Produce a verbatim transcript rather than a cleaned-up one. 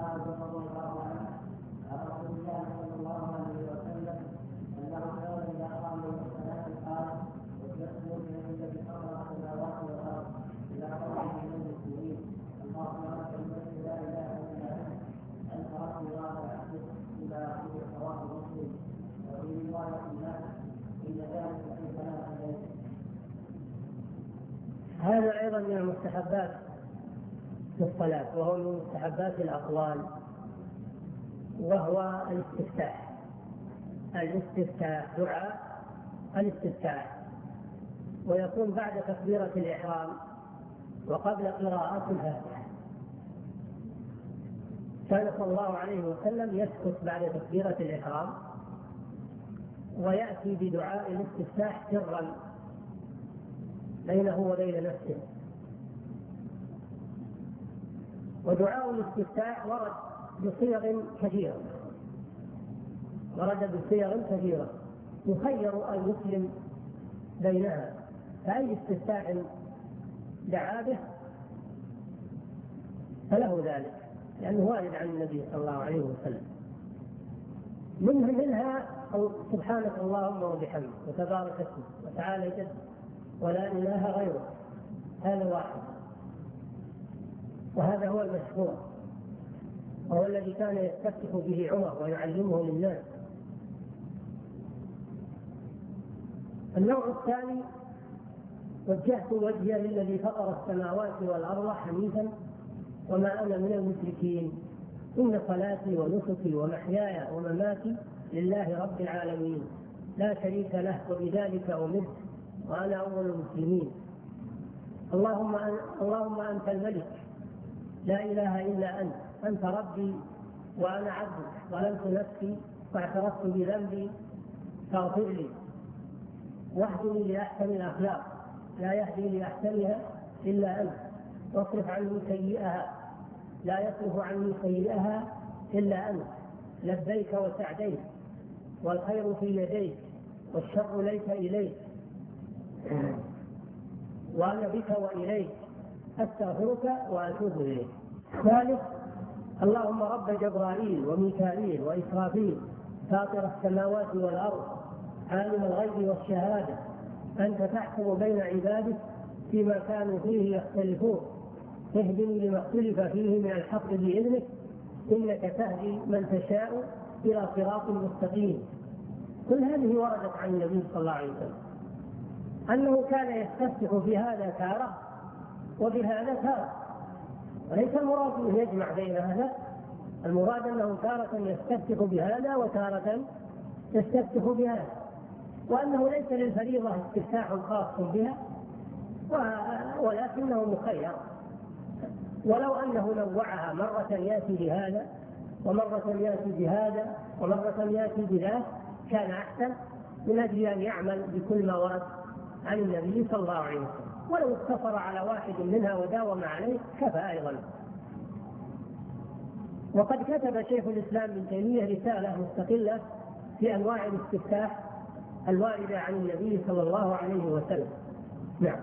معاذ رضي الله عنه عن رسول الله صلى الله عليه وسلم انه كان اذا قام الى الصلاه قال يسجد الذي خلق السماوات والارض الى قوله من المسلمين اللهم لك الملك لا اله الا انت انت ربي وانا عبدك الى اخر رواه مسلم. وفي روايه الناس ان ذلك في ثلاث ليل. هذا ايضا من المستحبات في الصلاه، وهو من مستحبات الاقوال، وهو الاستفتاح. الاستفتاح دعاء الاستفتاح، ويكون بعد تكبيرة الإحرام وقبل قراءة الفاتحة. كان صلى الله عليه وسلم يسكت بعد تكبيرة الإحرام ويأتي بدعاء الاستفتاح سرا بينه وبين نفسه. ودعاء الاستفتاح ورد بصيغ كثيرة ورد بصيغ كثيرة يخير المسلم بينها، فأي استفتاح دعا به فله ذلك، لأنه وارد عن النبي صلى الله عليه وسلم. منها منها سبحانك اللهم وبحمدك وتبارك اسمك وتعالى جدك ولا إله غيرك، هذا واحد، وهذا هو المشهور، وهو الذي كان يستفتح به عمر ويعلمه للناس. النوع الثاني: وجهت وجهي للذي فطر السماوات والأرض حنيفا وما أنا من المشركين إن صلاتي ونسكي ومحياي ومماتي لله رب العالمين لا شريك له وبذلك أمرت وأنا أول المسلمين. اللهم أن اللهم أنت الملك لا إله إلا أنت أنت ربي وأنا عبدك ظلمت نفسي واعترفت بذنبي فاغفر لي واهدني لأحسن الأخلاق لا يهدي لأحسنها إلا أنت واصرف عني سيئها لا يصرف عني سيئها إلا أنت لبيك وسعديك والخير في يديك والشر ليس إليك وأنا بك وإليك أستغفرك وأتوب إليك. ثالث: اللهم رب جبرائيل وميكائيل وإسرافيل فاطر السماوات والأرض عالم الغيب والشهادة أنت تحكم بين عبادك فيما كانوا فيه يختلفون اهدني لما اختلف فيه من الحق بإذنك إنك تهدي من تشاء إلى صراط مستقيم. كل هذه وردت عن النبي صلى الله عليه وسلم أنه كان يستفتح بهذا تارة وبهذا تارة، وليس المراد أن يجمع بين هذا، المراد أنه تارة يستفتح بهذا وتارة يستفتح بهذا، وأنه ليس للفريضة استفتاح خاص بها ولكنه مخير. ولو أنه نوعها مرة يأتي بهذا ومرة يأتي بهذا ومرة يأتي بذاك كان أحسن من أجل أن يعمل بكل ما ورد عن النبي صلى الله عليه وسلم. ولو اقتصر على واحد منها وداوم عليه كفى أيضا. وقد كتب شيخ الإسلام ابن تيمية رسالة مستقلة في أنواع الاستفتاح الواردة عن النبي صلى الله عليه وسلم. نعم.